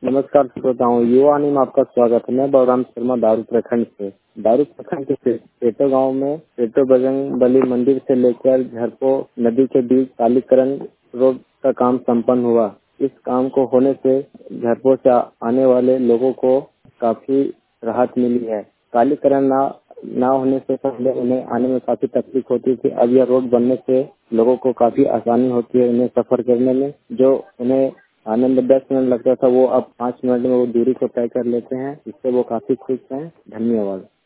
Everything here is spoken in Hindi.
नमस्कार श्रोताओं, युवावाणी में आपका स्वागत है। मैं बलराम शर्मा दारू प्रखंड से। दारू प्रखंड के पेटो गांव में पेटो बजरंगबली मंदिर से लेकर झरपो नदी के बीच कालीकरण रोड का काम संपन्न हुआ। इस काम को होने से झरपो से आने वाले लोगों को काफी राहत मिली है। कालीकरण ना होने से पहले उन्हें आने में काफी तकलीफ होती थी। अब यह रोड बनने से लोगों को काफी आसानी होती है उन्हें सफर करने में। जो उन्हें आने में 10 मिनट लगता था वो अब 5 मिनट में वो दूरी को तय कर लेते हैं। इससे वो काफी खुश हैं। धन्यवाद।